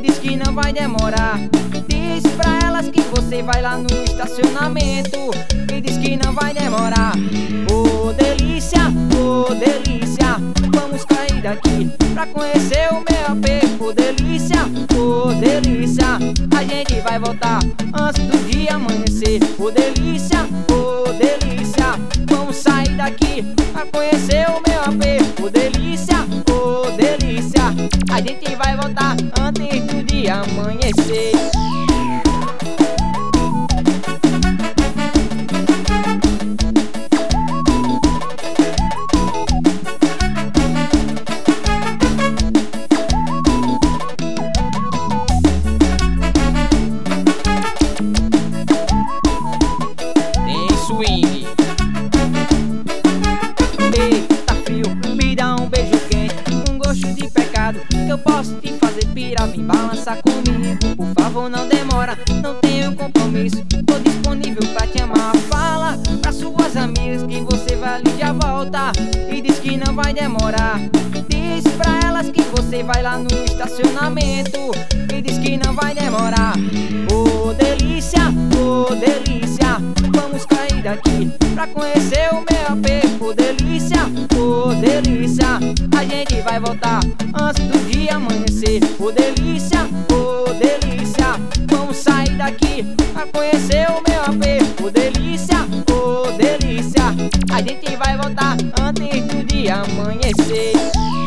diz que não vai demorar. Diz pra elas que você vai lá no estacionamento e diz que não vai demorar. Ô delícia, vamos cair daqui pra conhecer o meu AP. Ô delícia, a gente vai voltar antes do dia amanhecer. Ô delícia, vamos sair daqui pra conhecer o meu AP. Ô delícia, a gente vai voltar antes do dia amanhecer. Tem swing. Eita frio, me dá um beijo quente, um gosto de pecado que eu posso te fazer pirar. Vem balançar comigo, por favor não demora, não tenho compromisso, tô disponível pra te amar. Fala pra suas amigas que você vai ali já volta e diz que não vai demorar. Diz pra elas que você vai lá no estacionamento e diz que não vai demorar. Ô delícia, vamos cair daqui pra conhecer o meu AP. Ô delícia, a gente vai voltar antes do dia amanhecer. Ô delícia, vamos sair daqui pra conhecer o meu AP. Ô delícia, a gente vai voltar antes do dia amanhecer.